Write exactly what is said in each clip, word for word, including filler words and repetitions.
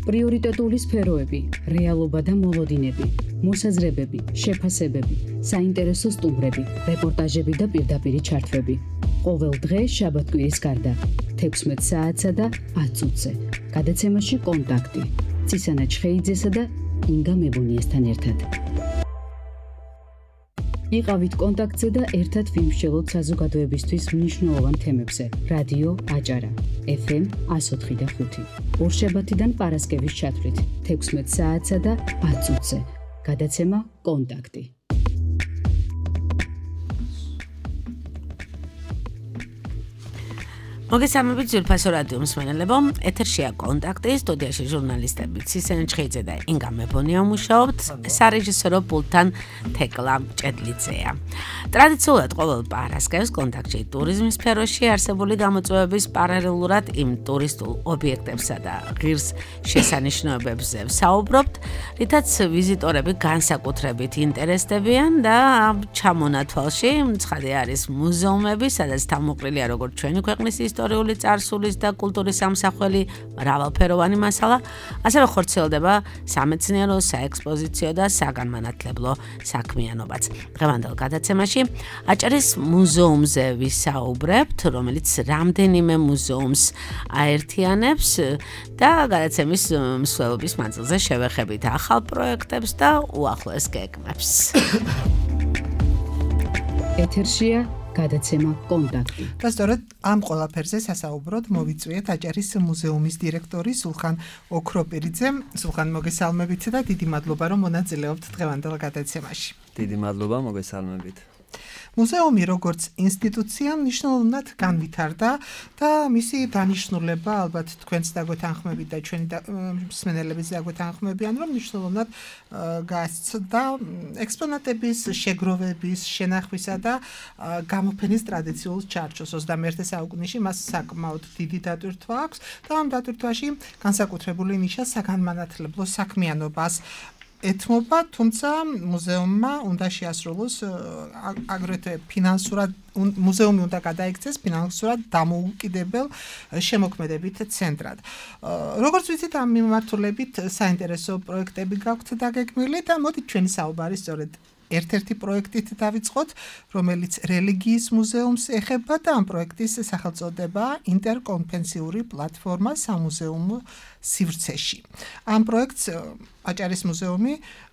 პრიორიტეტული სფეროები, რეალობა და მოლოდინები, მოსაზრებები, შეფასებები, საინტერესო სტუმრები, რეპორტაჟები და პირდაპირი ჩართვები. ყოველ დღე შაბათ-კვირის გარდა, თექვსმეტ საათსა და ათ წუთზე. გადაცემაში კონტაქტი. ცისანა ჩხეიძესა და ინგა მებუნიესთან ერთად. იყავით კონტაქტზე და ერთად ვიმსჯელოთ საზოგადოებისთვის მნიშვნელოვან თემებზე. რადიო აჭარა, ეფ ემ εκατო ოთხი და ხუთი. ორშაბათიდან პარასკევის ჩათვლით, თექვსმეტ საათსა და ათ წუთზე. გადაცემა კონტაქტი. მოგესალმებით ძვირფასო რადიო მსმენელებო, ეთერშია კონტაქტი, სტუდიაში ჟურნალისტები ცისანა ჩხეიძე და ინგა მებონია მუშაობთ, სარეჟისორო პულტთან თეკლა ჭედლიძეა. ტრადიციულად ყოველ პარასკევს კონტაქტში ტურიზმის სფეროში არსებული გამოწვევების პარალელურად იმ ტურისტულ ობიექტებსა და ღირს შესანიშნავებებზე ვსაუბრობთ, რითაც ვიზიტორები განსაკუთრებით ინტერესდებიან და ჩამონათვალში ცხადი არის მუზეუმები, სადაც თავმოყრილია როგორც ჩვენი ქვეყნის ისტორიული წარსულის და კულტურის სამსახველი მრავალფეროვანი მასალა, ასევე ხორციელდება სამეცნიერო, საექსპოზიციო და საგანმანათლებლო საქმიანობაც. დღევანდელ გადაცემაში აჭარის მუზეუმზე ვისაუბრებთ, რომელიც რამდენიმე მუზეუმს აერთიანებს და გადაცემის მსვლელობის მანძილზე შევეხებით ახალ პროექტებს და უახლოეს გეგმებს. ეთერშია გადაცემა კონტაქტი. და სწორედ ამ ყველაფერზე სასაუბროდ მოვიწვიეთ აჭარის მუზეუმის დირექტორი სულხან ოქროპირიძე. სულხან, მოგესალმებით და დიდი მადლობა, რომ მონაწილეობთ დღევანდელ გადაცემაში. დიდი მადლობა, მოგესალმებით. მუზეუმი როგორც ინსტიტუცია მნიშვნელოვნად განვითარდა და მისი დანიშნულება ალბათ თქვენც დაგვეთანხმებით და ჩვენი მსმენელებიც დაგვეთანხმებიან, რომ მნიშვნელოვნად გასცდა ექსპონატების შეგროვების, შენახვისა და გამოფენის ტრადიციულ ჩარჩოს. ოცდამეერთე საუკუნეში მას საკმაოდ დიდი დატვირთვა აქვს და ამ დატვირთვაში განსაკუთრებული ნიშა საგანმანათლებლო საქმიანობას ეთმობა, თუმცა მუზეუმმა უნდა შეასრულოს აგრეთვე ფინანსურად მუზეუმი უნდა გადაიქცეს ფინანსურად დამოუკიდებელ შემოქმედებით ცენტრად. როგორც ვიცით, ამ მიმართულებით საინტერესო პროექტები გაქვთ დაგეგმილი და მოდით ჩვენი საუბარი სწორედ ერთ-ერთი პროექტით დავიწყოთ, რომელიც რელიგიის მუზეუმს ეხება და ამ პროექტის სახელწოდება ინტერკონფენსიური პლატფორმა სამუზეუმო სივრცეში. ამ პროექტს აჭარის მუზეუმი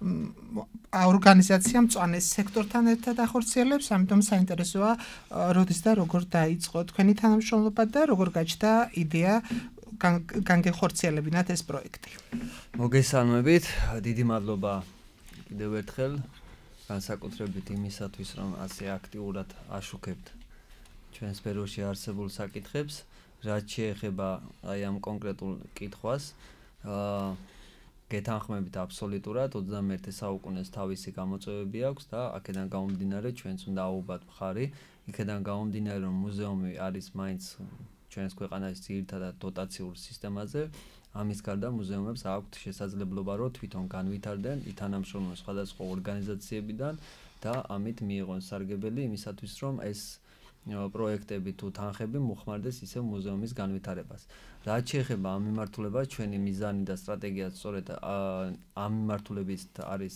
ორგანიზაცია მწვანე სექტორთან ერთად ახორციელებს, ამიტომ საინტერესოა როდის და როგორ დაიწყო თქვენი თანამშრომლობა და როგორ გაჩნდა იდეა განგეხორციელებინათ ეს პროექტი. მოგესალმებით, დიდი მადლობა კიდევ ერთხელ. განსაკუთრებით იმისათვის, რომ ასე აქტიურად აშუქებთ ჩვენ სფეროში არსებულ საკითხებს, რაც შეეხება აი ამ კონკრეტულ კითხვას, აა გეთანხმებით აბსოლუტურად ოცდამეერთე საუკუნეს თავისი გამოწვევები აქვს და აქედან გამომდინარე ჩვენც უნდა აუღოთ მხარი, იქედან გამომდინარე რომ მუზეუმი არის მაინც ჩვენს ქვეყანაში ძირითადად დოტაციურ სისტემაზე. ამის გარდა მუზეუმებს აქვთ შესაძლებლობა, რომ თვითონ განვითარდნენ, ითანამშრომლონ სხვადასხვა ორგანიზაციებიდან და ამით მიიღონ სარგებელი იმისათვის, რომ ეს პროექტები თუ თანხები მოხმარდეს ისევ მუზეუმის განვითარებას. რაც შეეხება ამ მიმართულებას, ჩვენი მიზანი და სტრატეგია სწორედ ამ მიმართულებით არის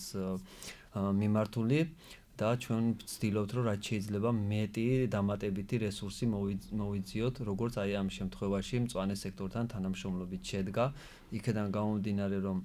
მიმართული და ჩვენ ვცდილობთ, რომ რაც შეიძლება მეტი დამატებითი რესურსი მოვიძიოთ, როგორც აი ამ შემთხვევაში მწვანე სექტორთან თანამშრომლობით შედგა. იქედან გამომდინარე, რომ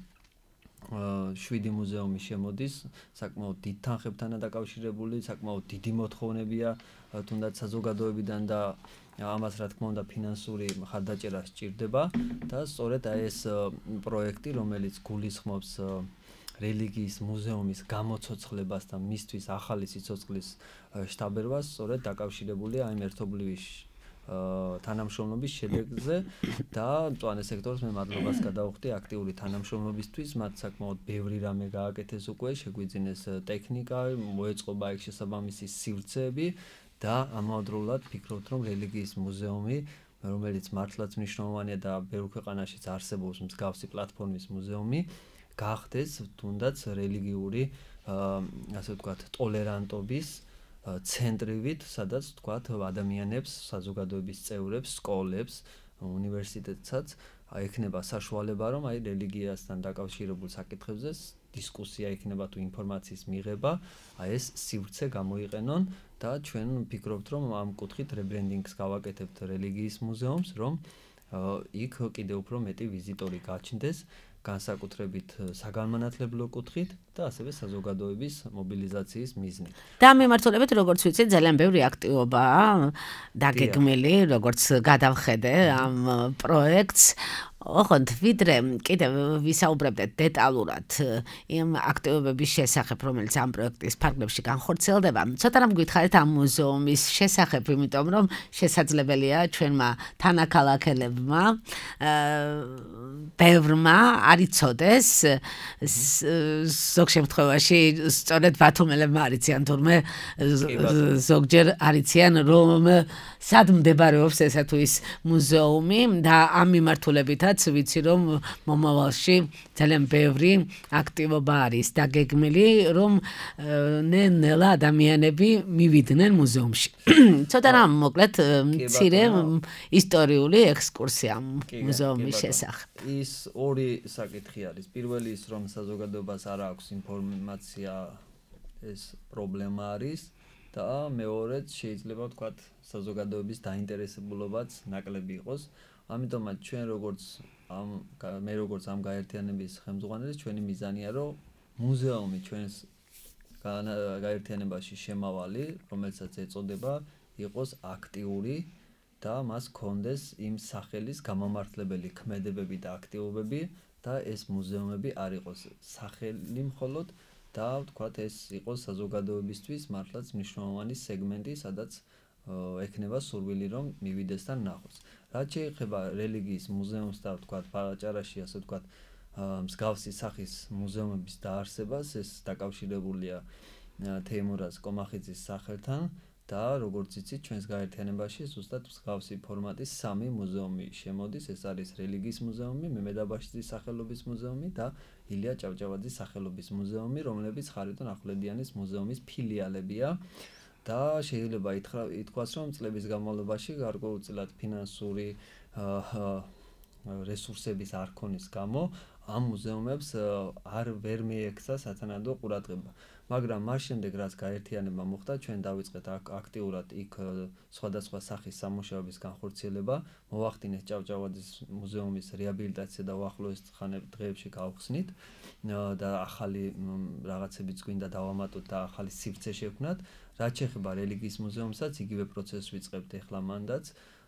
შვიდი მუზეუმი შემოდის, საკმაოდ დიდ თანხებთანაა დაკავშირებული, საკმაოდ დიდი მოთხოვნებია თუნდაც საზოგადოებიდან და ამას რა თქმა უნდა ფინანსური მხარდაჭერა სჭირდება და სწორედ აი ეს პროექტი, რომელიც გულისხმობს რელიგიის მუზეუმის გამოცოცხლებას და მისთვის ახალი სიცოცხლის შთაბერვას, სწორედ დაკავშირებულია ამ ერთობლივი თანამშრომლობის შედეგზე და მწვანე სექტორს მე მადლობას გადავხდი აქტიური თანამშრომლობისთვის, მათ საკმაოდ ბევრი რამე გააკეთეს უკვე, შეგვიძინეს ტექნიკა, მოეწყობა ეგ შესაბამისი სივრცეები და ამავდროულად ფიქრობთ, რომ რელიგიის მუზეუმი, რომელიც მართლაც მნიშვნელოვანია და ბევრ ქვეყანაშიც არსებობს მსგავსი პლატფორმის მუზეუმი, გახდეს თუნდაც რელიგიური, ასე ვთქვათ, ტოლერანტობის ცენტრივით, სადაც ვთქვათ, ადამიანებს, საზოგადოების წევრებს, სკოლებს, უნივერსიტეტსაც ექნება საშუალება, რომ აი რელიგიასთან დაკავშირებულ საკითხებზე დისკუსია ექნება თუ ინფორმაციის მიღება, აი ეს სივრცე გამოიყენონ და ჩვენ ვფიქრობთ, რომ ამ კუთხით რებრენდინგს გავაკეთებთ რელიგიის მუზეუმს, რომ იქ კიდევ უფრო მეტი ვიზიტორი გაჩნდეს, განსაკუთრებით საგანმანათლებლო კუთხით და ასევე საზოგადოების მობილიზაციის მიზნით. და მიმართულებით, როგორც ვიცით, ძალიან ბევრი აქტივობაა დაგეგმილი, როგორც გადავხედე ამ პროექტს. ოღონდ ვიდრე კიდევ ვისაუბრებდეთ დეტალურად იმ აქტივობების შესახებ, რომელიც ამ პროექტის ფარგლებში განხორციელდება, ცოტა რამ გითხარით ამ მუზეუმის შესახებ, იმიტომ რომ შესაძლებელია ჩვენმა თანაქალაქელებმა ბევრმა არ იცოდეს, ზოგ შემთხვევაში სწორედ ბათუმელებმა არ იციან, თურმე ზოგჯერ არ იციან, რომ სად მდებარეობს ესა თუ ის მუზეუმი და ამ მიმართულებითაც ვიცი, რომ მომავალში ძალიან ბევრი აქტივობა არის დაგეგმილი, რომ ნელ-ნელა ადამიანები მივიდნენ მუზეუმში. ცოტა რამ მოკლედ მცირე ისტორიული ექსკურსია მუზეუმის შესახებ. ის ორი საკითხი არის. პირველი ის, რომ საზოგადოებას არ აქვს ინფორმაცია, ეს პრობლემა არის და მეორეც შეიძლება ვთქვათ საზოგადოების დაინტერესებულობაც ნაკლები იყოს. ამიტომაც ჩვენ როგორც ამ მე როგორც ამ გაერთიანების ხელმძღვანელი, ჩვენი მიზანია, რომ მუზეუმი ჩვენს გაერთიანებაში შემავალი, რომელსაც ეწოდება, იყოს აქტიური და მას ჰქონდეს იმ სახელის გამომართლებელი ქმედებები და აქტივობები და ეს მუზეუმები არ იყოს სახელი მხოლოდ და ვთქვათ ეს იყოს საზოგადოებისთვის მართლაც მნიშვნელოვანი სეგმენტი, სადაც ექნება სურვილი, რომ მივიდეს და ნახოს. რაც შეეხება რელიგიის მუზეუმს და ვთქვათ პაჭარაში, ასე ვთქვათ, მსგავსი სახის მუზეუმების დაარსებას, ეს დაკავშირებულია თეიმურაზ კომახიძის სახელთან და როგორც იცით, ჩვენს გაერთიანებაში ზუსტად მსგავსი ფორმატის სამი მუზეუმი შემოდის. ეს არის რელიგიის მუზეუმი, მემედაბაშიძის სახელობის მუზეუმი და ილია ჭავჭავაძის სახელობის მუზეუმი, რომლებიც ხარიტონ ახვლედიანის მუზეუმის ფილიალებია. და შეიძლება ითქვას, რომ წლების განმავლობაში გარკვეულწილად ფინანსური რესურსების არ ქონის გამო ამ მუზეუმებს არ ვერ მიექცა სათანადო ყურადღება. მაგრამ მას შემდეგ, რაც გაერთიანება მოხდა, ჩვენ დავიწყეთ აქტიურად იქ სხვადასხვა სახის სამუშაოების განხორციელება, მოვახდინეთ ჭავჭავაძის მუზეუმის რეაბილიტაცია და უახლოეს დღეებში გავხსნით და ახალი რაღაცებიც გვინდა დავამატოთ და ახალი სივრცე შევქმნათ. რაც შეეხება რელიგიის მუზეუმსაც, იგივე პროცესს ვიწყებთ ახლა მანდაც.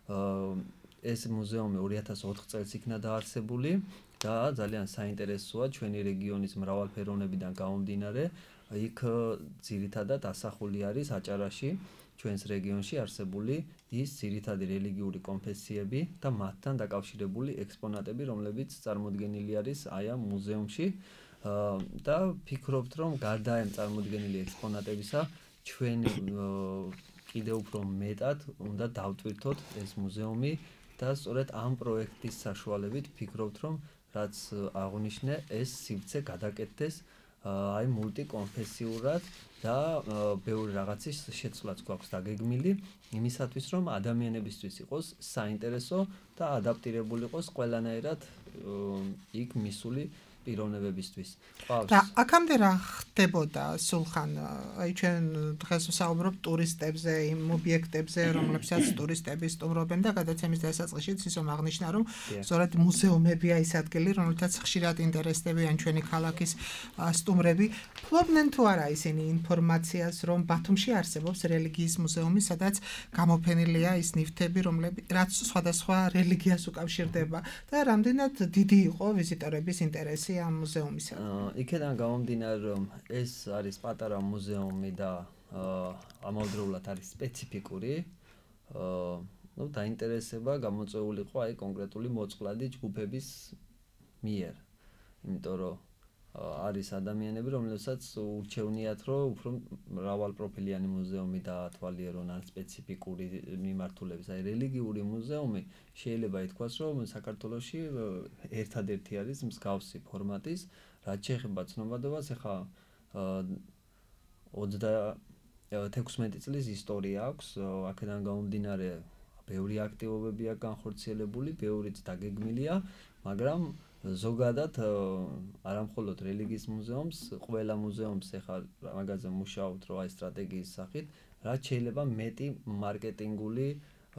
ეს მუზეუმი ორი ათას ოთხ წელს იქნა დაარსებული და ძალიან საინტერესოა ჩვენი რეგიონის მრავალფეროვნებიდან გამომდინარე. იქ ძირითადად ასახული არის აჭარაში, ჩვენს რეგიონში არსებული ის ძირითადი რელიგიური კონფესიები და მათთან დაკავშირებული ექსპონატები, რომლებიც წარმოდგენილი არის აი ამ მუზეუმში და ვფიქრობთ, რომ გარდა ამ წარმოდგენილი ექსპონატებისა, ჩვენ კიდევ უფრო მეტად უნდა დავტვირთოთ ეს მუზეუმი და სწორედ ამ პროექტის საშუალებით ვფიქრობთ, რომ რაც აღნიშნე, ეს სივრცე გადაკეთდეს აი მულტიკონფესიურად და ბევრი რაღაცის შეცვლაც გვაქვს დაგეგმილი იმისათვის, რომ ადამიანებისთვის იყოს საინტერესო და ადაპტირებული იყოს ყველანაირად იქ მისული პიროვნებებისთვის. და აქამდე რა ხდებოდა სულხან? აი ჩვენ დღეს ვსაუბრობთ ტურისტებზე, იმ ობიექტებზე, რომლებსაც ტურისტები სტუმრობენ და გადაცემის დასაწყისშიც ისომ აღნიშნა, რომ სწორედ მუზეუმებია ის ადგილი, რომელთაც ხშირად ინტერესდებიან ჩვენი ქალაქის სტუმრები. ფლობდნენ თუ არა ისინი ინფორმაციას, რომ ბათუმში არსებობს რელიგიის მუზეუმი, სადაც გამოფენილია ის ნივთები, რომლებიც რაც სხვადასხვა რელიგიას უკავშირდება და რამდენად დიდი იყო ვიზიტორების ინტერესი ამ მუზეუმისა. იქედან გამომდინარე, რომ ეს არის პატარა მუზეუმი და ამავდროულად არის სპეციფიკური, ну, დაინტერესება გამოწვეული იყო აი კონკრეტული მოწყვლადი ჯგუფების მიერ. იმიტომ რომ არის ადამიანები, რომლებსაც ურჩევნიათ, რომ უფრო მრავალპროფილიანი მუზეუმი დაათვალიერონ ან სპეციფიკური მიმართულების. აი რელიგიური მუზეუმი შეიძლება ითქვას, რომ საქართველოში ერთადერთი არის მსგავსი ფორმატის, რაც შეეხება ცნობადობას, ეხლა ოცდათექვსმეტი წლის ისტორია აქვს, აქედან გამომდინარე ბევრი აქტივობებია განხორციელებული, ბევრიც დაგეგმილია, მაგრამ ზოგადად არა მხოლოდ რელიგიის მუზეუმს, ყველა მუზეუმს ეხლა მაგაზე მუშაობთ რა აი სტრატეგიის სახით, რაც შეიძლება მეტი მარკეტინგული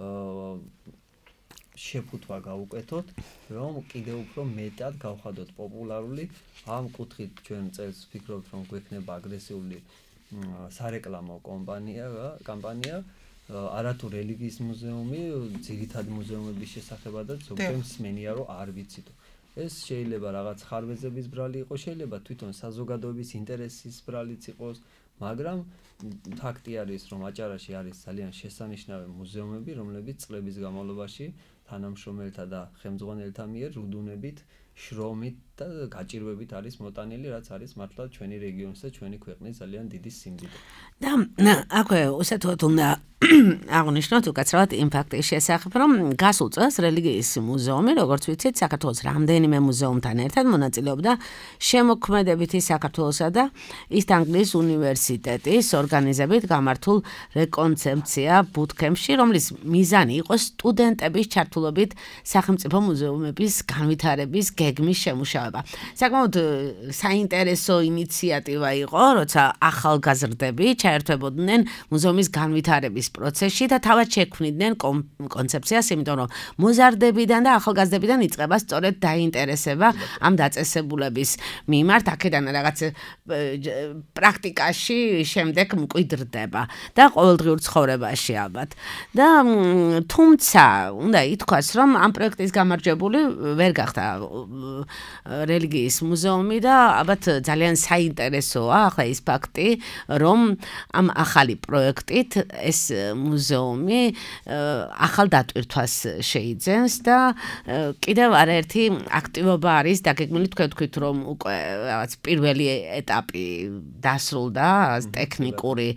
შეფუთვა გავუკეთოთ, რომ კიდევ უფრო მეტად გავხადოთ პოპულარული. ამ კუთხით ჩვენ წელს ვფიქრობთ, რომ გვექნება აგრესიული სარეკლამო კომპანია, კამპანია, არათუ რელიგიის მუზეუმი, ძირითადი მუზეუმების შესახებადაც ზოგჯერ მსმენია, რომ არ ვიცით. ეს შეიძლება რაღაც ხარვეზების ბრალი იყოს, შეიძლება თვითონ საზოგადოების ინტერესის ბრალიც იყოს, მაგრამ ფაქტი არის, რომ აჭარაში არის ძალიან შესანიშნავი მუზეუმები, რომლებიც წლების განმავლობაში თანამშრომელთა და ხელმძღვანელთა მიერ რუდუნებით, შრომით და გაჭირვებით არის მოტანილი, რაც არის მართლა ჩვენი რეგიონის და ჩვენი ქვეყნის ძალიან დიდი სიმდიდრე. და აქვე უსათოდ უნდა აღნიშნოთ უკაცრავად იმ ფაქტის შესახებ, რომ გასულ წელს რელიგიის მუზეუმი, როგორც ვიცით, საქართველოს რამდენიმე მუზეუმთან ერთად მონაწილეობდა შემოქმედებითი საქართველოსა და ისტ ანგლიის უნივერსიტეტის ორგანიზებით გამართულ რეკონცეფცია ბუთქემპში, რომლის მიზანი იყო სტუდენტების ჩართულობით სახელმწიფო მუზეუმების განვითარების გეგმის შემუშავება. საკმაოდ საინტერესო ინიციატივა იყო, როცა ახალგაზრდები ჩაერთვებოდნენ მუზეუმის განვითარების პროცესში და თავად შექმნიდნენ კონცეფციას, იმიტომ რომ მოზარდებიდან და ახალგაზრდებიდან იწყება სწორედ დაინტერესება ამ დაწესებულების მიმართ, აქედან რაღაც პრაქტიკაში შემდეგ მკვიდრდება და ყოველდღიურ ცხოვრებაში ალბათ. და თუმცა უნდა ითქვას, რომ ამ პროექტის გამარჯვებული ვერ გახდა რელიგიის მუზეუმი და ალბათ ძალიან საინტერესოა ახლა ის ფაქტი, რომ ამ ახალი პროექტით ეს მუზეუმი ახალ დატვირთვას შეიძენს და კიდევ არაერთი აქტივობა არის დაგეგმილი, თქვენ თქვით, რომ უკვე რაღაც პირველი ეტაპი დასრულდა, ტექნიკური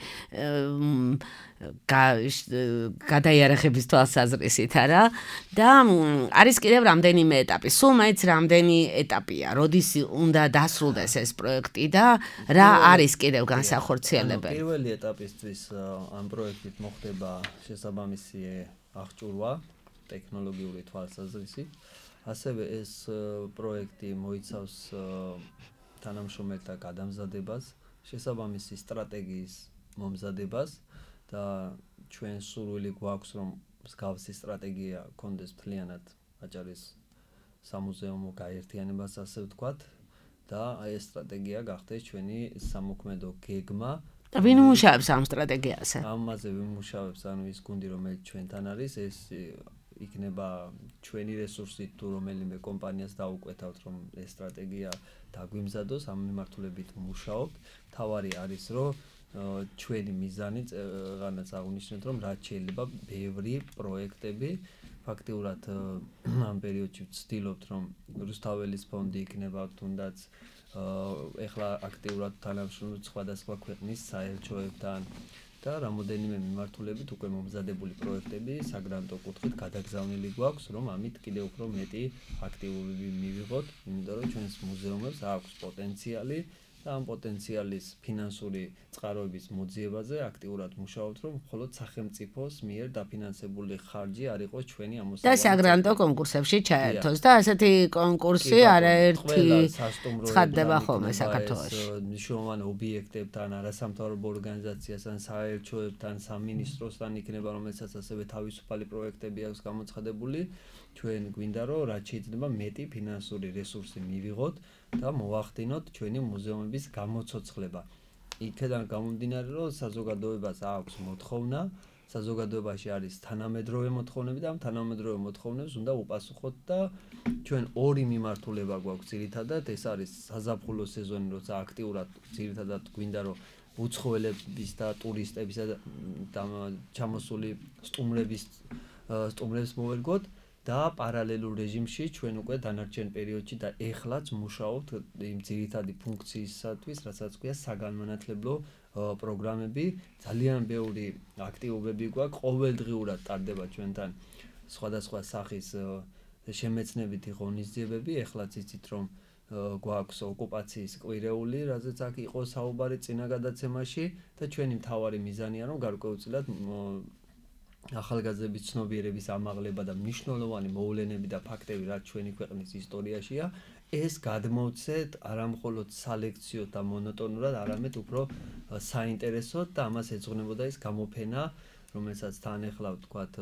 გადაიარაღების თვალსაზრისით არა და არის კიდევ რამდენიმე ეტაპი. სულ მაინც რამდენი ეტაპია, როდის უნდა დასრულდეს ეს პროექტი და რა არის კიდევ განსახორციელებელი? პირველი ეტაპისთვის ამ პროექტით მოხდება შესაბამისი აღჭურვა ტექნოლოგიური თვალსაზრისით. ასევე ეს პროექტი მოიცავს თანამშრომელთა გადამზადებას, შესაბამისი სტრატეგიის მომზადებას და ჩვენ სურვილი გვაქვს, რომ მსგავსი სტრატეგია გქონდეს მთლიანად აჭარის სამუზეუმო გაერთიანებას, ასე ვთქვათ, და აი ეს სტრატეგია გახდეს ჩვენი სამოქმედო გეგმა. და ვინ მუშაობს ამ სტრატეგიაზე? ამაზე ვინ მუშაობს, ანუ ის გუნდი, რომელიც ჩვენთან არის, ეს იქნება ჩვენი რესურსით თუ რომელიმე კომპანიას დაუკვეთავთ, რომ ეს სტრატეგია დაგვიმზადოს, ამ მიმართულებით მუშაობთ. თავარი არის, რომ ჩვენი მიზანი რანაც აღნიშნეთ, რომ რაც შეიძლება ბევრი პროექტები ფაქტიურად ამ პერიოდში ვცდილობთ, რომ რუსთაველის ფონდი იქნება თუნდაც ეხლა აქტიურად თანამშრომლობთ სხვადასხვა ქვეყნის საელჩოებთან და რამოდენიმე მიმართულებით უკვე მომზადებული პროექტები საგრანტო კუთხით გადაგზავნილი გვაქვს, რომ ამით კიდევ უფრო მეტი აქტივობები მივიღოთ, იმიტომ რომ ჩვენს მუზეუმებს აქვს პოტენციალი და ამ პოტენციალის ფინანსური წყაროების მოძიებაზე აქტიურად მუშაობთ, რომ მხოლოდ სახელმწიფოს მიერ დაფინანსებული ხარჯი არ იყოს ჩვენი ამოსავალი. და საგრანტო კონკურსებში ჩაერთოს და ასეთი კონკურსი არაერთი ცხადდება ხოლმე საქართველოში. მნიშვნელოვან ობიექტებთან, არასამთავრობო ორგანიზაციასთან, საელჩოებთან, სამინისტროსთან იქნება, რომელსაც ასევე თავისუფალი პროექტები აქვს გამოცხადებული. ჩვენ გვინდა, რომ რაც შეიძლება მეტი ფინანსური რესურსი მივიღოთ და მოვახდინოთ ჩვენი მუზეუმების გამოცოცხლება. იქედან გამომდინარე, რომ საზოგადოებას აქვს მოთხოვნა, საზოგადოებაში არის თანამედროვე მოთხოვნები და ამ თანამედროვე მოთხოვნებს უნდა უპასუხოთ და ჩვენ ორი მიმართულება გვაქვს ძირითადად, ეს არის საზაფხულო სეზონი, როცა აქტიურად ძირითადად გვინდა, რომ უცხოელების და ტურისტებისა და ჩამოსული სტუმრების სტუმრებს მოვერგოთ. და პარალელურ რეჟიმში ჩვენ უკვე დანარჩენ პერიოდში და ეხლაც მუშაობთ იმ ძირითადი ფუნქციისათვის, რასაც ქვია საგანმანათლებლო პროგრამები. ძალიან ბევრი აქტივობები გვაქვს, ყოველდღიურად ტარდება ჩვენთან სხვადასხვა სახის შემეცნებითი ღონისძიებები. ეხლაც იცით, რომ გვაქვს ოკუპაციის კვირეული, რაზეც აქ იყო საუბარი წინა გადაცემაში და ჩვენი მთავარი მიზანია, რომ გარკვეულწილად ახალგაზრდების ცნობიერების ამაღლება და მნიშვნელოვანი მოვლენები და ფაქტები, რაც ჩვენი ქვეყნის ისტორიაშია, ეს გადმოვცეთ არამხოლოდ სალექციოდ და მონოტონურად, არამედ უფრო საინტერესოდ და ამას ეძღვნებოდა ის გამოფენა, რომელსაც თან ეხლა ვთქვათ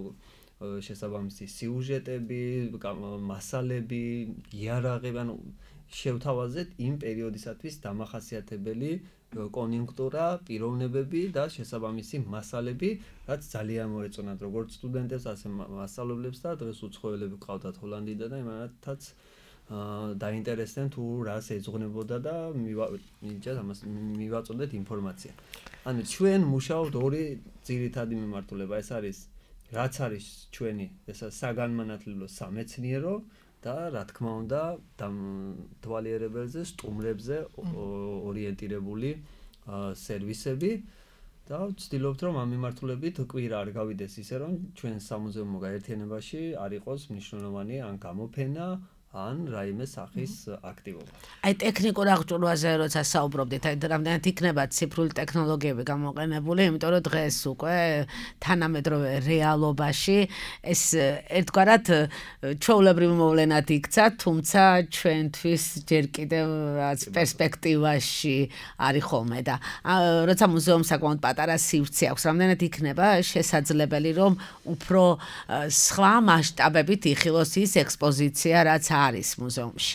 შესაბამისი სიუჟეტები, მასალები, იარაღები, ანუ შევთავაზეთ იმ პერიოდისათვის დამახასიათებელი კონიუნქტურა, პიროვნებები და შესაბამისი მასალები, რაც ძალიან მოეწონათ როგორც სტუდენტებს, ასე მასწავლებლებს და დღეს უცხოელები ყავდათ ჰოლანდიიდან და იმათაც დაინტერესდნენ თუ რას ეძღვნებოდა და მივაჭრეთ ამას მივაწოდეთ ინფორმაცია. ანუ ჩვენ მუშაობთ ორი ძირითადი მიმართულება, ეს არის რაც არის ჩვენი ესა საგანმანათლებლო სამეცნიერო და რა თქმა უნდა თვალიერებელზე, სტუმრებზე ორიენტირებული სერვისები და ვცდილობთ რომ ამ მიმართულებით კვირა არ გავიდეს ისე რომ ჩვენ სამუზეუმო გაერთიანებაში არ იყოს მნიშვნელოვანი ან გამოფენა ან რაიმე სახის აქტივობა. აი ტექნიკურ აღჭურვაზე როცა საუბრობდით, აი რამდენად იქნება ციფრული ტექნოლოგიები გამოყენებული, იმიტომ რომ დღეს უკვე თანამედროვე რეალობაში ეს ერთგვარად ჩვეულებრივ მოვლენად იქცა, თუმცა ჩვენთვის ჯერ კიდევ რაც პერსპექტივაში არის ხოლმე და როცა მუზეუმს საკმაოდ პატარა სივრცე აქვს, რამდენად იქნება შესაძლებელი რომ უფრო სხვა მასშტაბებით იხილოს ის ექსპოზიცია, რაც არის მუზეუმში.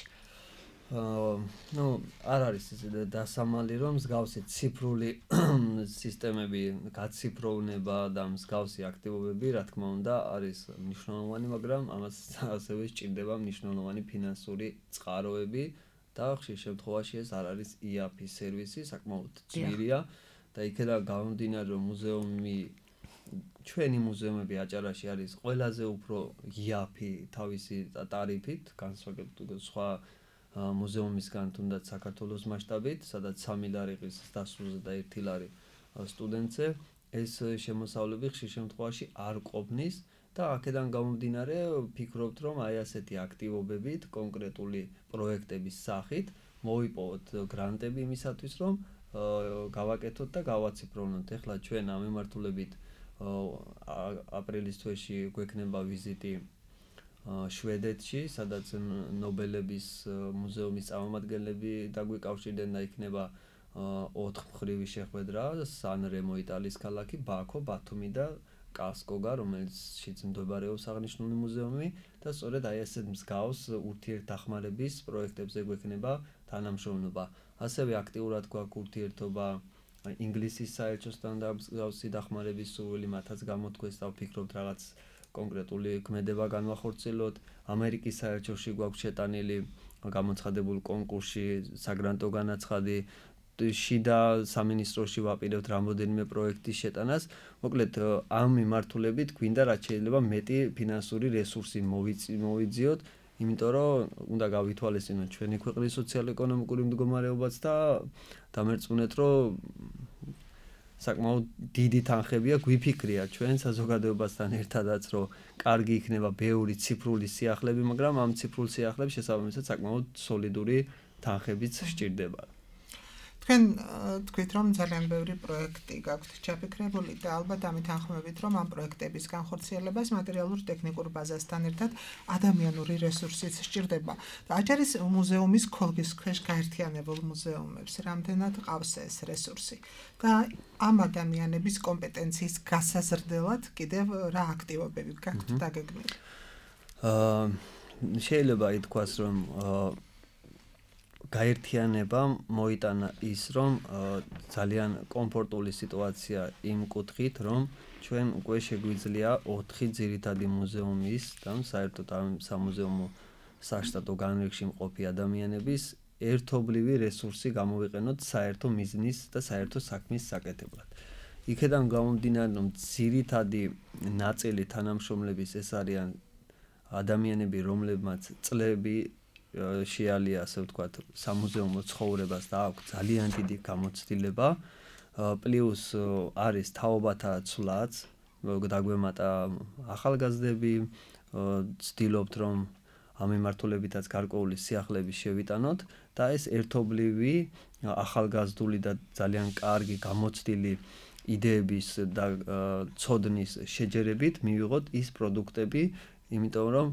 აა, ну, არ არის დასამალი რომ მსგავსი ციფრული სისტემები, გაციფროვნება და მსგავსი აქტივობები, რა თქმა უნდა, არის მნიშვნელოვანი, მაგრამ ამას ასევე სჭირდება მნიშვნელოვანი ფინანსური წყაროები და ხშირ შემთხვევაში ეს არ არის ი эй პი სერვისი, საკმაოდ ძვირია და იქედან გამომდინარე რომ მუზეუმი ჩვენი მუზეუმები აჭარაში არის ყველაზე უფრო ი эй პი თავისი ტარიფით, განსაკუთრებით სხვა მუზეუმისგან თუნდაც საქართველოს მასშტაბით, სადაც სამი ლარი ყრის დასვლა და ერთი ლარი სტუდენტზე, ეს შემოსავლები ხშირ შემთხვევაში არ ყოფნის და აქედან გამომდინარე ვფიქრობთ რომ აი ასეთი აქტივობებით, კონკრეტული პროექტების სახით მოვიპოვოთ გრანტები იმისათვის რომ გავაკეთოთ და გავაციფროვნოთ. ეხლა ჩვენ ამ მიმართულებით აპრილის თვეში გვექნება ვიზიტი შვედეთში, სადაც ნობელების მუზეუმის წარმომადგენლები დაგვიკავშირდნენ და იქნება ოთხმხრივი შეხვედრა სან-რემო იტალიის ქალაქი, ბაქო, ბათუმი და კასკოგა, რომელშიც მდებარეობს აღნიშნული მუზეუმი და სწორედ აი ასეთ მსგავს ურთიერთდახმარების პროექტებზე გვექნება თანამშრომლობა. ასევე აქტიურად გვაქვს ურთიერთობა ინგლისის საელჩოსთან და მსგავსი დახმარების სურვილი მათაც გამოთქვეს და ვფიქრობთ რაღაც კონკრეტული ქმედება განვახორციელოთ. ამერიკის საელჩოში გვაქვს შეტანილი გამოცხადებულ კონკურსში საგრანტო განაცხადი, შიდა სამინისტროში ვაპირებთ რამოდენიმე პროექტის შეტანას. მოკლედ ამ მიმართულებით გვინდა რაც შეიძლება მეტი ფინანსური რესურსი მოვიძიოთ, იმიტომ რომ უნდა გავითვალისწინოთ ჩვენი ქვეყნის სოციალ-ეკონომიკური მდგომარეობაც და დამერწმუნეთ რომ საკმაოდ დიდი თანხებია გვიფიქრია ჩვენ საზოგადოებასთან ერთადაც რომ კარგი იქნება ბევრი ციფრული სიახლეები, მაგრამ ამ ციფრულ სიახლეებს შესაბამისად საკმაოდ სოლიდური თანხებიც სჭირდება. თქვენ თქვით რომ ძალიან ბევრი პროექტი გაქვთ ჩაფიქრებული და ალბათ ამით თანხმობით რომ ამ პროექტების განხორციელებას მატერიალურ-ტექნიკურ ბაზასთან ერთად ადამიანური რესურსიც სჭირდება. აჭარის მუზეუმის ქოლგის ქვეშ გაერთიანებულ მუზეუმებს რამდენად ყავს ეს რესურსი და ამ ადამიანების კომპეტენციის გასაზრდელად კიდევ რა აქტივობები გაქვთ დაგეგმილი? აა შეიძლება ითქვას რომ გაერთიანებამ მოიტანა ის რომ ძალიან კომფორტული სიტუაცია იმ კუთხით რომ ჩვენ უკვე შეგვიძლია ოთხი ძირითადი მუზეუმის და საერთოდ ამ სამუზეუმო საშტატო განრიგში მყოფი ადამიანების ერთობლივი რესურსი გამოვიყენოთ საერთო მიზნის და საერთო საქმის საკეთებლად. იქედან გამომდინარე რომ ძირითადი ნაწილი თანამშრომლების ეს არიან ადამიანები რომლებმაც წლები შეალია ასე ვთქვათ სამუზეუმო ცხოვრებას და აქვს ძალიან დიდი გამოცდილება, პლუს არის თაობათა ცვლაც, დაგვემატა ახალგაზრდები, ვცდილობთ რომ ამ მიმართულებითაც გარკვეული სიახლეები შევიტანოთ და ეს ერთობლივი ახალგაზრდული და ძალიან კარგი გამოცდილი იდეების და ცოდნის შეჯერებით მივიღოთ ის პროდუქტები, იმიტომ რომ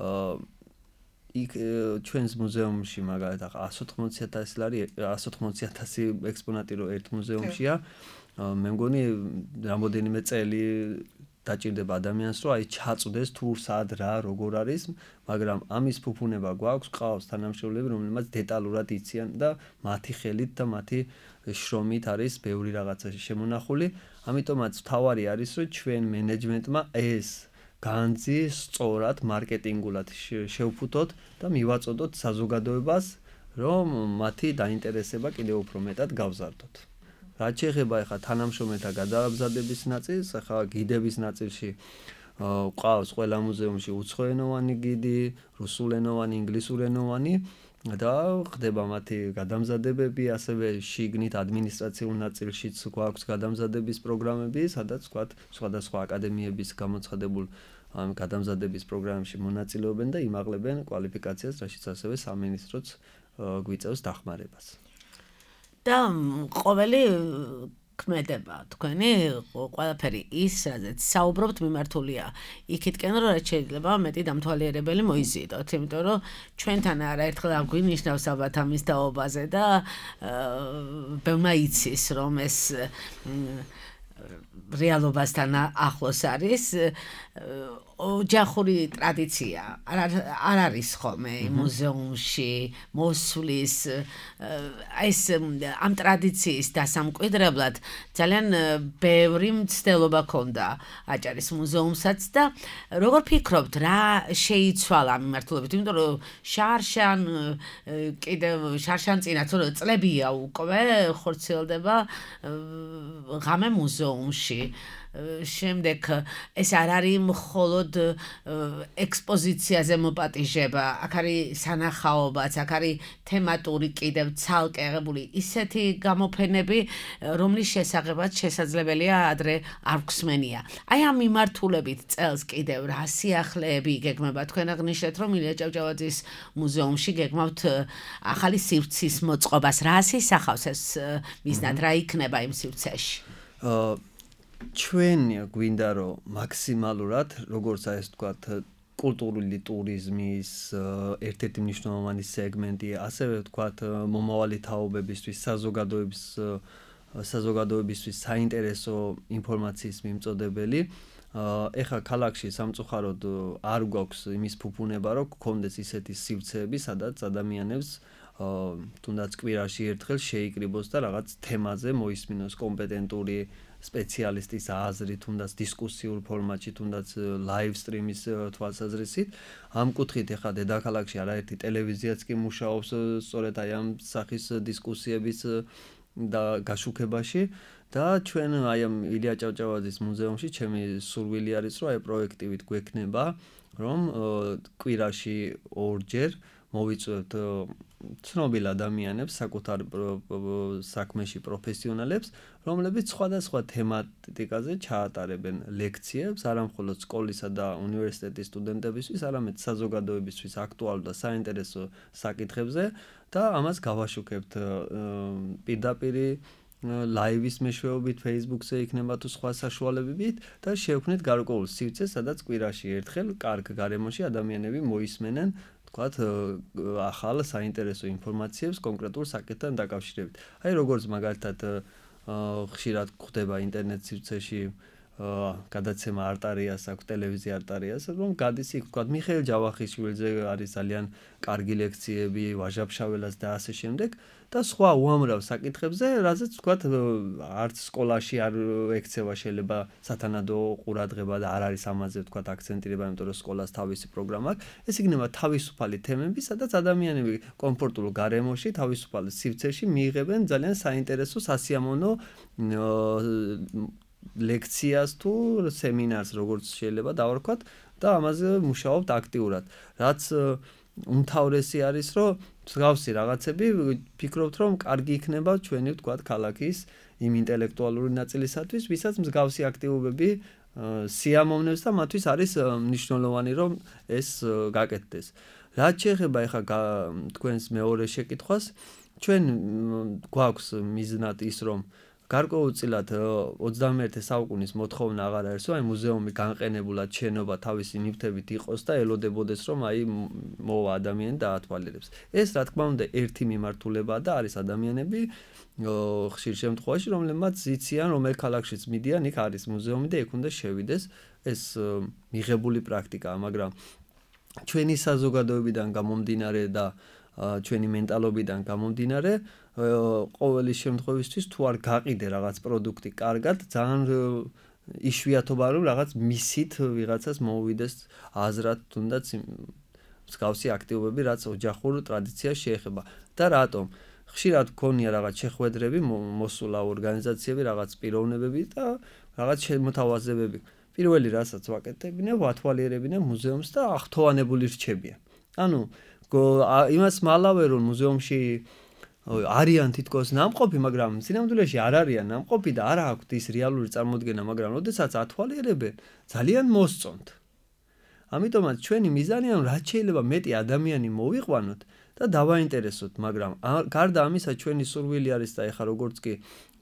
იქ ჩვენს მუზეუმში მაგალითად εκατს ოთხმოცი ათასი ლარი εκατს ოთხმოცი ათასი ექსპონატი რო ერთ მუზეუმშია, მე მგონი რამოდენიმე წელი დაჭირდება ადამიანს რომ აი ჩაწვდეს თუ სად რა როგორ არის, მაგრამ ამის ფუფუნება გვაქვს, ყავს თანამშრომლები, რომლებმაც დეტალურად იციან და მათი ხელით და მათი შრომით არის ბევრი რაღაცა შემონახული. ამიტომაც თავარი არის რომ ჩვენ მენეჯმენტმა ეს განძი სწორად მარკეტინგულად შევფუთოთ და მივაწოდოთ საზოგადოებას, რომ მათი დაინტერესება კიდევ უფრო მეტად გავზარდოთ. რაც შეეხება ახლა თანამშრომელთა გადააბზადების ნაწილს, ახლა გიდების ნაწილში ყავს ყველა მუზეუმში უცხოენოვანი გიდი, რუსულენოვანი, ინგლისურენოვანი და ხდება მათი გადამზადებები, ასევე შიგნით ადმინისტრაციულ ნაწილშიც გვაქვს გადამზადების პროგრამები, სადაც ვთქვათ, სხვადასხვა აკადემიების გამოცხადებულ ამ გადამზადების პროგრამებში მონაწილეობენ და იმაღლებენ კვალიფიკაციას, რაშიც ასევე სამინისტროც გვიწევს დახმარებას. და ყოველი ქმედება თქვენი ყველაფერი ის, რაზეც საუბრობთ, მიმართულია იქითკენ, რომ რაც შეიძლება მეტი დამთვალიერებელი მოიზიდოთ, იმიტომ რომ ჩვენთან არაერთხელ აგვინიშნავს ალბათ ამის დაობაზე და ბევრმა იცის, რომ ეს რეალობასთან ახლოს არის. ოჯახური ტრადიცია არ არის ხოლმე მუზეუმში მოსვლის, ეს ამ ტრადიციის დასამკვიდრებლად ძალიან ბევრი მცდელობა ქონდა აჭარის მუზეუმსაც და როგორ ფიქრობთ, რა შეიცვალა ამ მიმართულებით, იმიტომ რომ შარშან კიდევ შარშანწინაც წლებია უკვე ხორციელდება ღამე მუზეუმში. შემდეგ ეს არ არის მხოლოდ ექსპოზიციაზე მოპატიჟება, აქ არის სანახაობაც, აქ არის თემატური კიდევ ცალკე აღებული ისეთი გამოფენები, რომლის შესახებაც შესაძლებელია ადრე არ გვსმენია. აი ამ მიმართულებით წელს კიდევ რა სიახლეები იგეგმება? თქვენ აღნიშნეთ, რომ ილია ჭავჭავაძის მუზეუმში გეგმავთ ახალი სივრცის მოწყობას. რა ასისახავს ეს მიზნად, რა იქნება იმ სივრცეში? ჩვენ გვინდა რომ მაქსიმალურად, როგორც აი ეს ვთქვათ, კულტურული ტურიზმის ერთ-ერთი მნიშვნელოვანი სეგმენტი, ასევე ვთქვათ, მომავალი თაობებისთვის, საზოგადოების საზოგადოებისთვის საინტერესო ინფორმაციის მიმწოდებელი. ეხლა ქალაქში სამწუხაროდ არ გვაქვს იმის ფუფუნება, რომ გქონდეს ისეთი სივრცეები, სადაც ადამიანებს თუნდაც კვირაში ერთხელ შეიკრიბოს და რაღაც თემაზე მოისმინოს კომპეტენტური სპეციალისტის აზრი, თუნდაც დისკუსიურ ფორმატში, თუნდაც ლაივ სტრიმის თვალსაზრისით. ამ კუთხით ეხლა დედაქალაქში არაერთი ტელევიზიაც კი მუშაობს სწორედ აი ამ სახის დისკუსიების და გაშუქებაში და ჩვენ აი ამ ილია ჭავჭავაძის მუზეუმში ჩემი სურვილი არის, რომ აი პროექტივით გვექნება, რომ კვირაში ორჯერ მოვიწვევთ ცნობილ ადამიანებს, საკუთარ საქმეში პროფესიონალებს, რომლებიც სხვადასხვა თემატიკაზე ჩაატარებენ ლექციებს, არა მხოლოდ სკოლისა და უნივერსიტეტის სტუდენტებისთვის, არამედ საზოგადოებისთვის აქტუალურ და საინტერესო საკითხებზე და ამას გავაშუქებთ პირდაპირ ლაივის მეშვეობით Facebook-ზე იქნება თუ სხვა საშუალებებით და შევქმნით გარკვეულ სივრცეს, სადაც კვირაში ერთხელ კარგ გარემოში ადამიანები მოისმენენ ვთქვათ, ახალ საინტერესო ინფორმაციებს კონკრეტულ საკითხთან დაკავშირებით. აი როგორც მაგალითად ხშირად გვხდება ინტერნეტ სივრცეში გადაცემა არტარიას აქვს, ტელევიზია არტარიას, რომ გადის იქ ვთქვათ, მიხეილ ჯავახიშვილზე არის ძალიან კარგი ლექციები, ვაჟა-ფშაველას და ასე შემდეგ და სხვა უამრავ საკითხებზე, რაზეც ვთქვათ, არც სკოლაში არ ექცევა შეიძლება სათანადო ყურადღება და არ არის ამაზე ვთქვათ აქცენტირება, იმიტომ რომ სკოლას თავისი პროგრამა აქვს. ეს იქნება თავისუფალი თემები, სადაც ადამიანები კომფორტულ გარემოში, თავისუფალ სივრცეში მიიღებენ ძალიან საინტერესო სასიამოვნო ლექციას თუ სემინარს, როგორც შეიძლება დავარქვათ და ამაზე მუშაობთ აქტიურად. რაც უმთავრესი არის, რომ მსგავსი რაღაცები ფიქრობთ, რომ კარგი იქნება ჩვენი ვთქვათ ქალაქის იმ ინტელექტუალური ნაწილისათვის, ვისაც მსგავსი აქტივობები სიამოვნებს და მათთვის არის მნიშვნელოვანი, რომ ეს გაკეთდეს. რაც შეეხება ახლა თქვენს მეორე შეკითხვას, ჩვენ გვაქვს მიზნად ის, რომ გარკვეულწილად ოცდამეერთე საუკუნის მოთხოვნა აღარ არის, რომ აი მუზეუმი განყენებულად შენობა თავისი ნივთებით იყოს და ელოდებოდეს, რომ აი მოვა ადამიანი და ათვალიერებს. ეს რა თქმა უნდა ერთი მიმართულებაა და არის ადამიანები ხშირ შემთხვევაში, რომლებმაც იციან, რომელ ქალაქშიც მიდიან, იქ არის მუზეუმი და იქ უნდა შევიდეს. ეს მიღებული პრაქტიკაა, მაგრამ ჩვენი საზოგადოებიდან გამომდინარე და ჩვენი მენტალობიდან გამომდინარე, ყოველი შემთხვევისთვის თუ არ გაყიდე რაღაც პროდუქტი კარგად, ძალიან იშვიათობაა რომ რაღაც მისით ვიღაცას მოუვიდეს აზრად თუნდაც მსგავსი აქტივობები, რაც ოჯახურ ტრადიციას შეეხება. და რატომ? ხშირად გქონია რაღაც შეხვედრები, მოსულა ორგანიზაციები, რაღაც პიროვნებები და რაღაც შემოთავაზებები. პირველი რასაც ვაკეთებინე, ვათვალიერებინე მუზეუმს და ახთოვანებული რჩებიან. ანუ იმას მალავე რომ მუზეუმში არიან თითქოს ნამყოფი, მაგრამ სინამდვილეში არ არიან ნამყოფი და არ აქვთ ის რეალური წარმოდგენა, მაგრამ როდესაც ათვალიერებენ, ძალიან მოსწონთ. ამიტომაც ჩვენი მიზანია რომ რაც შეიძლება მეტი ადამიანი მოვიყვანოთ და დავაინტერესოთ, მაგრამ გარდა ამისა ჩვენი სურვილი არის და ეხა როგორც კი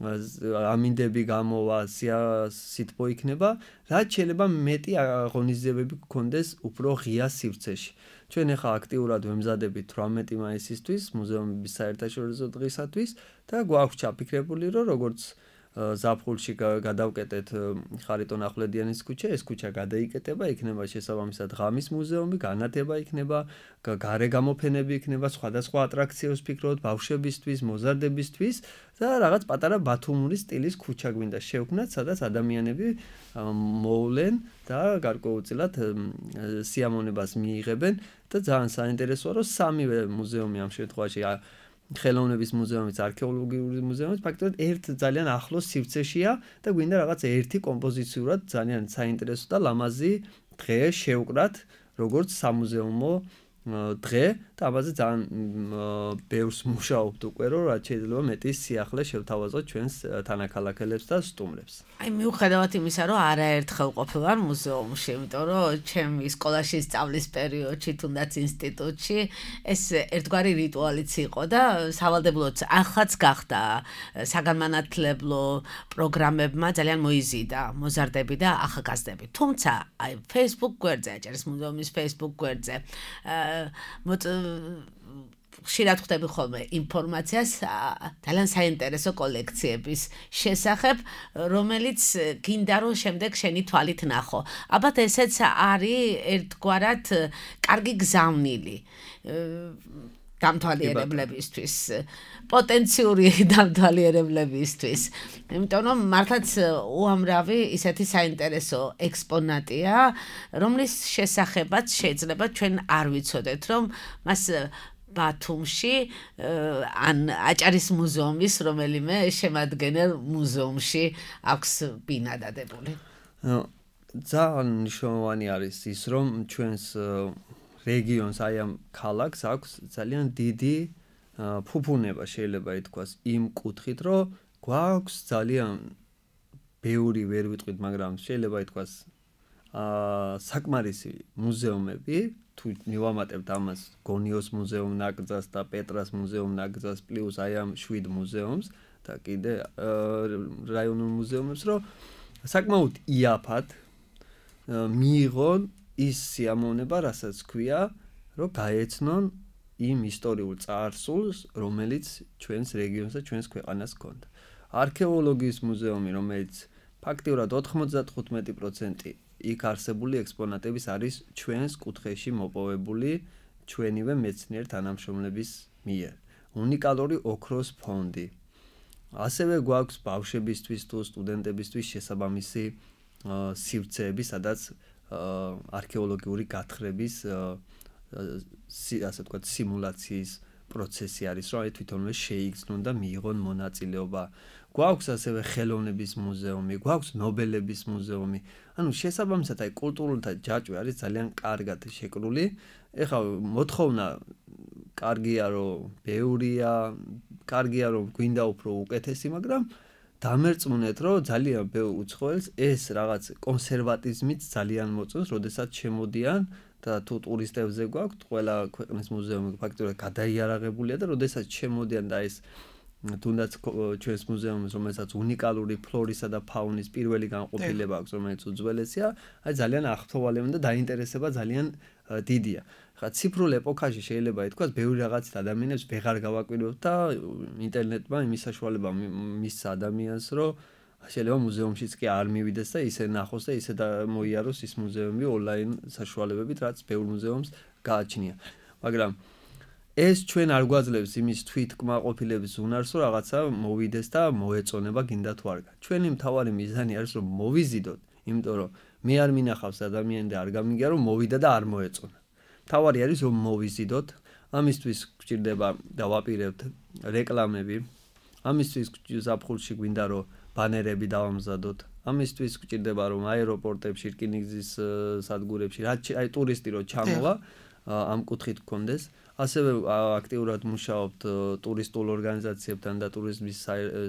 ამინდები გამოვა, სიტყვა იქნება, რაც შეიძლება მეტი აღონიზებები გქონდეს უფრო ღია სივრცეში. ჩვენ ახლა აქტიურად ვემზადებით თვრამეტი მაისისთვის მუზეუმების საერთაშორისო დღისათვის და გვაქვს ჩაფიქრებული რომ როგორც ზაფხულში გადავკეტეთ ხარიტონ ახვლედიანის ქუჩა, ეს ქუჩა გადაიკეტება, იქნება შესაბამისად ღამის მუზეუმი, განათება იქნება, გარე გამოფენები იქნება, სხვადასხვა ატრაქციებს ფიქრობთ ბავშვებისთვის, მოზარდებისთვის და რაღაც პატარა ბათუმური სტილის ქუჩა გვინდა შევქმნათ, სადაც ადამიანები მოვლენ და გარკვეულწილად სიამოვნებას მიიღებენ და ძალიან საინტერესოა რომ სამივე მუზეუმი ამ შემთხვევაში ხელოვნების მუზეუმიც, არქეოლოგიური მუზეუმიც ფაქტობრივად ერთ ძალიან ახლოს სივრცეშია და გვინდა რაღაც ერთი კომპოზიციურად ძალიან საინტერესო და ლამაზი დღე შევკრათ, როგორც სამუზეუმო დღე და ამაზე ძალიან ბევრს მუშაობთ უკვე, რომ რაც შეიძლება მეტი სიახლე შევთავაზოთ ჩვენს თანაქალაქელებს და სტუმრებს. აი მიუხედავად იმისა, რომ არაერთხელ ყოფილვარ მუზეუმში, იმიტომ რომ ჩემი სკოლაში სწავლის პერიოდში, თუნდაც ინსტიტუტში, ეს ერთგვარი რიტუალიც იყო და სავალდებულოდ ახაც გახდა საგანმანათლებლო პროგრამებმა ძალიან მოიზიდა მოზარდები და ახალგაზრდები. თუმცა აი Facebook გვერდზე, აჭარის მუზეუმის Facebook გვერდზე ხშირად ხვდები ხოლმე ინფორმაციას ძალიან საინტერესო კოლექციების შესახებ, რომელიც გინდა რომ შემდეგ შენი თვალით ნახო. ალბათ ესეც არის ერთგვარად კარგი გზავნილი დამთვალიერებლებისთვის, პოტენციური დამთვალიერებლებისთვის. იმიტომ რომ მართლაც უამრავი ისეთი საინტერესო ექსპონატია, რომლის შესახებაც შეიძლება ჩვენ არ ვიცოდეთ, რომ მას ბათუმში ან აჭარის მუზეუმის რომელიმე შემადგენელ მუზეუმში აქვს ბინადადებული. ძალიან მნიშვნელოვანი არის ის, რომ ჩვენს რეგიონს, აი ამ ქალაქს აქვს ძალიან დიდი ფუფუნება, შეიძლება ითქვას, იმ კუთხით, რომ გვაქვს ძალიან ბევრი, ვერ ვიტყვით, მაგრამ შეიძლება ითქვას საკმარისი მუზეუმები, თუ მივამატებთ ამას გონიოს მუზეუმ ნაკრძალს და პეტრას მუზეუმ ნაკრძალს პლუს აი ამ შვიდ მუზეუმს და კიდე რაიონულ მუზეუმებს, რომ საკმაოდ იაფად მიიღონ ის სიამოვნება, რასაც ქვია, რომ გაეცნონ იმ ისტორიულ წარსულს, რომელიც ჩვენს რეგიონს და ჩვენს ქვეყანას ჰქონდა. არქეოლოგიის მუზეუმი, რომელიც ფაქტიურად ოთხმოცდათხუთმეტი პროცენტი იქ არსებული ექსპონატების არის ჩვენს კუთხეში მოპოვებული ჩვენივე მეცნიერ თანამშრომლების მიერ. უნიკალური ოქროს ფონდი. ასევე გვაქვს ბავშვებისთვის თუ სტუდენტებისთვის შესაბამისი სივრცეები, სადაც არქეოლოგიური გათხრების ასე ვთქვათ სიმულაციის პროცესი არის, რომ აი თვითონვე შეიგრძნონ და მიიღონ მონაწილეობა. გვაქვს ასევე ხელოვნების მუზეუმი, გვაქვს ნობელების მუზეუმი. ანუ შესაბამისად აი კულტურულთა ჯაჭვი არის ძალიან კარგად შეკრული. ეხლა მოთხოვნა კარგია, რომ ბევრია, კარგია, რომ გვინდა უფრო უკეთესი, მაგრამ დამერწმუნეთ, რომ ძალიან ბევრ უცხოელს ეს რაღაც კონსერვატიზმით ძალიან მოწონს, როდესაც შემოდიან და თუ ტურისტებზე გვაქვს, ყველა ქვეყნის მუზეუმი ფაქტობრივად გადაიარაღებულია და როდესაც შემოდიან და ეს თუნდაც ჩვენს მუზეუმს, რომელსაც უნიკალური ფლორისა და ფაუნის პირველი განყოფილება აქვს, რომელიც უძველესია, აი ძალიან აღთხოვალებული და დაინტერესება ძალიან დიდია. ხა ციფრულ ეპოქაში შეიძლება ითქვას, ბევრი რაღაცით ადამიანებს ვეღარ გავაკვირვებთ და ინტერნეტმა იმის საშუალება მისცა ადამიანს, რომ შეიძლება მუზეუმშიც კი არ მივიდეს და ისე ნახოს და ისე მოიაროს ის მუზეუმი ონლაინ საშუალებებით, რაც ბევრ მუზეუმს გააჩნია. მაგრამ ეს ჩვენ არ გვაძლევს იმის თვითკმაყოფილების უნარს, რომ რაღაცა მოვიდეს და მოეწონება გინდა თუ არ. ჩვენი მთავარი მიზანი არის, რომ მოვიზიდოთ, იმიტომ რომ მე არ მინახავს ადამიანი და არ გამიგია, რომ მოვიდა და არ მოეწონა. მთავარი არის, რომ მოვიზიდოთ, ამისთვის გვჭირდება და ვაპირებთ რეკლამები, ამისთვის ზაფხულში გვინდა რომ ბანერები დავამზადოთ, ამისთვის გვჭირდება რომ აეროპორტებში, რკინიგზის სადგურებში, აი ტურისტი რო ჩამოვა, ამ კუთხით გქონდეს. ასევე აქტიურად მუშაობთ ტურისტულ ორგანიზაციებთან და ტურიზმის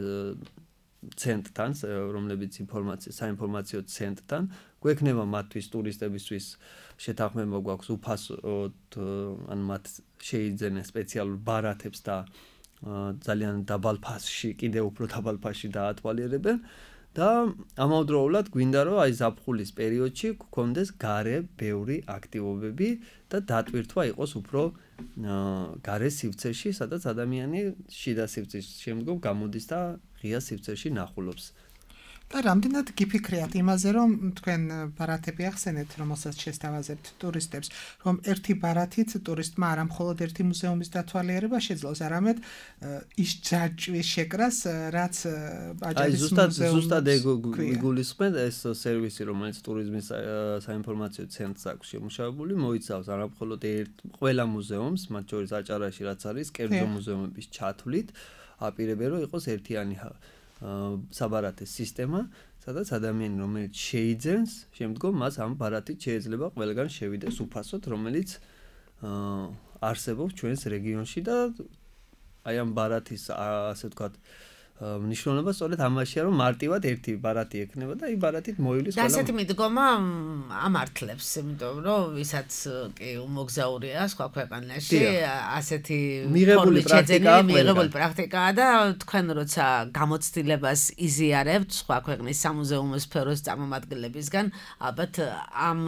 ცენტრთან, რომლებიც ინფორმაცია, საინფორმაციო ცენტრთან, გვექნება მათთვის ტურისტებისთვის შეთანხმება გვაქვს უფასოდ, ან მათ შეიძენენ სპეციალურ ბარათებს და ძალიან დაბალ ფასში, კიდევ უფრო დაბალ ფასში დაათვალიერებენ და ამავდროულად გვინდა რომ აი ზაფხულის პერიოდში გქონდეს გარე ბევრი აქტივობები და დატვირთვა იყოს უფრო გარე სივრცეში, სადაც ადამიანი შიდა სივრცის შემდგომ გამოდის და ღია სივრცეში ნახულობს. და რამდენად გიფიქრიათ იმაზე, რომ თქვენ ბარათები ახსენეთ, რომელსაც შესთავაზებთ ტურისტებს, რომ ერთი ბარათით ტურისტმა არა მხოლოდ ერთი მუზეუმის დათვალიერება შეძლოს, არამედ ის ჯაჭვის შეკრას, რაც აჯარის მუზეუმს. აი ზუსტად იგულისხმეთ ეს სერვისი, რომელიც ტურიზმის საინფორმაციო ცენტრს აქვს შემუშავებული, მოიცავს არა მხოლოდ ყველა მუზეუმს, მათ შორის აჭარაში რაც არის, კერძო მუზეუმების ჩათვლით, აპირებენ რომ იყოს ერთიანი საბარათე სისტემა, სადაც ადამიანი რომელიც შეიძენს, შემდგომ მას ამ ბარათით შეიძლება ყველგან შევიდეს უფასოდ, რომელიც არსებობს ჩვენს რეგიონში და აი ამ ბარათის ასე ვთქვათ მნიშვნელობა სწორედ ამაშია, რომ მარტივად ერთი ბარათი ექნება და აი ბარათით მოივლის ყველა. და ასეთი მიდგომა ამართლებს, იმიტომ რომ ვისაც კი უმოგზაურია სხვა ქვეყანაში, ასეთი მიღებული პრაქტიკაა, მიღებული პრაქტიკაა და თქვენ როცა გამოცდილებას იზიარებთ სხვა ქვეყნის სამუზეუმო სფეროს წარმომადგენლებისგან, ალბათ ამ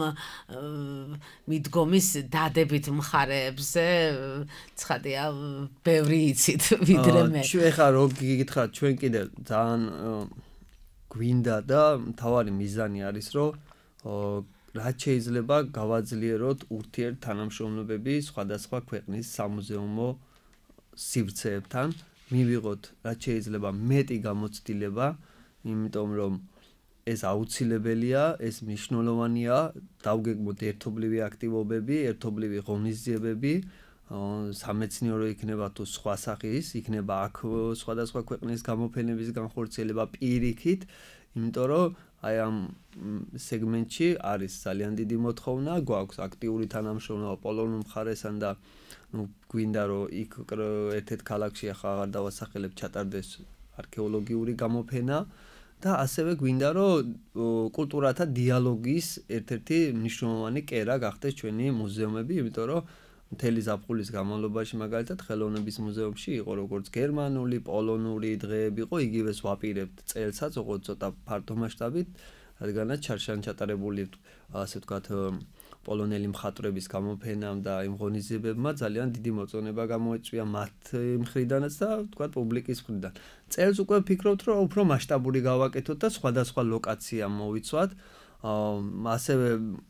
მიდგომის დადებით მხარეებზე ცხადია ბევრი იცით ვიდრე მე. ეხლა რო გიგითხართ ჩვენ კიდევ ძალიან გვინდა და მთავარი მიზანი არის, რომ რაც შეიძლება გავაძლიეროთ ურთიერთთანამშრომლობები სხვადასხვა ქვეყნის სამუზეუმო სივრცეებთან, მივიღოთ რაც შეიძლება მეტი გამოცდილება, იმიტომ რომ ეს აუცილებელია, ეს მნიშვნელოვანია, დავგეგმოთ ერთობლივი აქტივობები, ერთობლივი ღონისძიებები, სამეცნიერო იქნება თუ სხვა სახის, იქნება აქ სხვადასხვა ქვეყნის გამოფენების განხორციელება პირიქით, იმიტომ რომ აი ამ სეგმენტში არის ძალიან დიდი მოთხოვნა, გვაქვს აქტიური თანამშრომლობა პოლონურ მხარესთან და ნუ გვინდა რომ იქ ერთ-ერთ ქალაქში ახლა აღარ დავასახელებ ჩატარდეს არქეოლოგიური გამოფენა და ასევე გვინდა რომ კულტურათა დიალოგის ერთ-ერთი მნიშვნელოვანი კერა გახდეს ჩვენი მუზეუმები, იმიტომ რომ მთელი ზაფხულის განმავლობაში მაგალითად ხელოვნების მუზეუმში იყო როგორც გერმანული, პოლონური დღეები იყო, იგივეს ვაპირებთ წელსაც, ოღონდ ცოტა ფართო მასშტაბით, რადგანაც ჩარშან ჩატარებული ასე ვთქვათ პოლონელი მხატვრების გამოფენამ და იმ ღონისძიებებმა ძალიან დიდი მოწონება გამოიწვია მათ მხრიდანაც და ვთქვათ პუბლიკის მხრიდან. წელს უკვე ვფიქრობთ, რომ უფრო მასშტაბური გავაკეთოთ და სხვადასხვა ლოკაცია მოვიცვათ, ასევე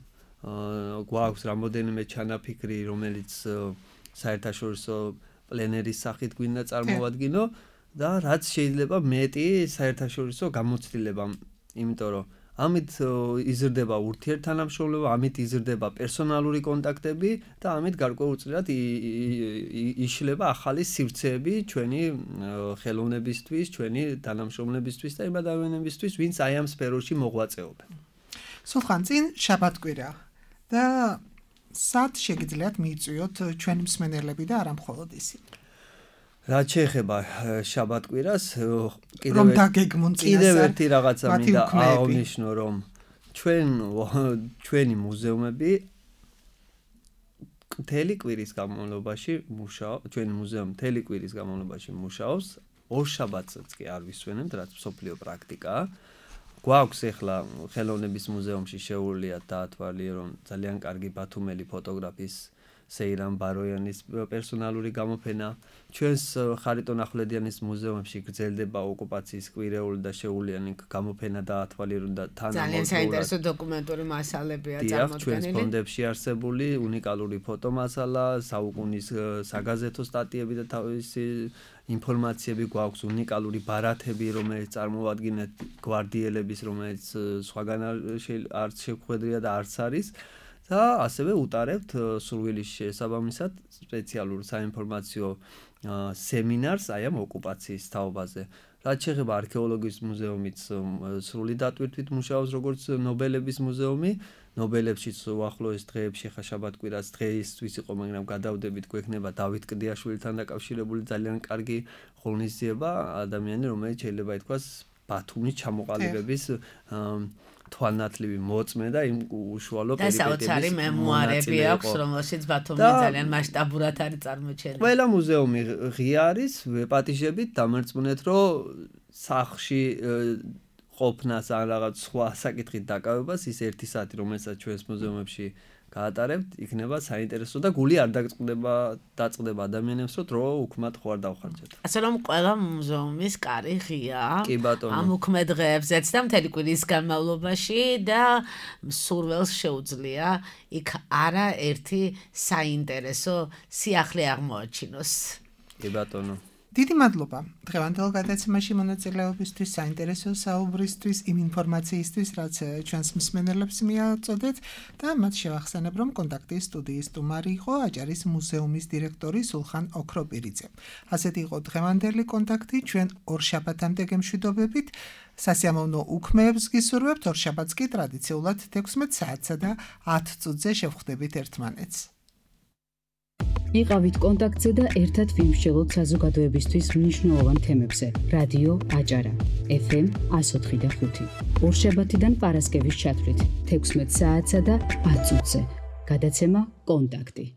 გვაქვს რამოდენიმე ჩანაფიქრი, რომელიც საერთაშორისო პლენერის სახით გვინდა წარმოვადგინო და რაც შეიძლება მეტი საერთაშორისო გამოცდილება, იმიტომ რომ ამით იზრდება ურთიერთთანამშრომლობა, ამით იზრდება პერსონალური კონტაქტები და ამით გარკვეულწილად იშლება ახალი სივრცეები ჩვენი ხელოვნებისთვის, ჩვენი თანამშრომლებისთვის და იმ ადამიანებისთვის, ვინც აი ამ სფეროში მოღვაწეობენ. სულხან, წინ შაბათკვირა და სად შეგიძლიათ მიიწვიოთ ჩვენი მსმენელები და არა მხოლოდ ისინი. რაც შეეხება შაბათკვირას, რომ დაგეგმონ წინასწარ კიდევ ერთი რაღაცა მინდა აღნიშნო, რომ ჩვენ ჩვენი მუზეუმები მთელი კვირის განმავლობაში მუშაობს, ჩვენი მუზეუმი მთელი კვირის განმავლობაში მუშაობს, ორშაბათს კი არ ვისვენებთ, რაც მსოფლიო პრაქტიკაა. გვაქვს ახლა ხელოვნების მუზეუმში შეუულია დაათვალიერო რომ ძალიან კარგი ბათუმელი ფოტოგრაფის სეირამ ბაროიანის პერსონალური გამოფენა. ჩვენს ხარიტონ ახვლედიანის მუზეუმში გრძელდება ოკუპაციის კვირეული და შეულიანი გამოფენა დაათვალიერო და თანამედროვე ძალიან საინტერესო დოკუმენტური მასალებია წარმოდგენილი. ჩვენს ფონდებში არსებული უნიკალური ფოტომასალა, საუკუნის საგაზეთო სტატიები და თავისი ინფორმაციები გვაქვს, უნიკალური ბარათები, რომელიც წარმოადგენთ გვარდიელების, რომელიც სხვაგან არც შეხვედრია და არც არის. და ასევე უტარებთ სურვილის შესაბამისად სპეციალურ საინფორმაციო სემინარს აი ამ ოკუპაციის თაობაზე. რაც შეეხება არქეოლოგიის მუზეუმიც სრული დატვირთვით მუშაობს როგორც ნობელების მუზეუმი. ნობელებშიც უახლოეს დღეებში ხა შაბათ-კვირას დღეისთვის იყო, მაგრამ გადავდებით გვექნება დავით კლდიაშვილთან დაკავშირებული ძალიან კარგი ღონისძიება, ადამიანი რომელიც შეიძლება ითქვას ბათუმის ჩამოყალიბების თვალნათლივი მოწმე და იმ უშუალო პერიპეტიების და საოცარი მემუარები აქვს, რომელშიც ბათუმი ძალიან მასშტაბურად არის წარმოჩენილი. ყველა მუზეუმი ღია არის, ვეპატიჟებით დამერწმუნეთ, რომ სახლში ყოფნას ან რაღაც სხვა საკითხით დაკავებას ის ერთი საათი, რომელსაც ჩვენს მუზეუმებში გაატარებთ, იქნება საინტერესო და გული არ დაწყდება დაწყდება ადამიანებს, რომ დრო უქმად ხო არ დავხარჯეთ. ასე რომ ყველა მუზეუმის კარი ღიაა. კი ბატონო. ამ უქმე დღეებზეც და მთელი კვირის განმავლობაში და სურველს შეუძლია იქ არა ერთი საინტერესო სიახლე აღმოაჩინოს. კი ბატონო. დიდი მადლობა დღევანდელ გადაცემაში მონაწილეობისთვის, საინტერესო საუბრისთვის, იმ ინფორმაციისთვის, რაც ჩვენს მსმენელებს მიაწოდეთ და მათ შევახსენებ, რომ კონტაქტის სტუდიის სტუმარი იყო აჭარის მუზეუმის დირექტორი სულხან ოქროპირიძე. ასეთი იყო დღევანდელი კონტაქტი, ჩვენ ორშაბათამდე გემშვიდობებით. სასიამოვნო უქმეებს გისურვებთ, ორშაბათს კი ტრადიციულად თექვსმეტ საათსა და ათ წუთზე შევხვდებით ერთმანეთს. იყავით კონტაქტზე და ერთად ვიმსჯელოთ საზოგადოებისთვის მნიშვნელოვან თემებზე. რადიო აჭარა ეფ ემ εκατო ოთხი და ხუთი. ორშაბათიდან პარასკევის ჩათვლით თექვსმეტ საათსა და ათ წუთზე. გადაცემა კონტაქტი.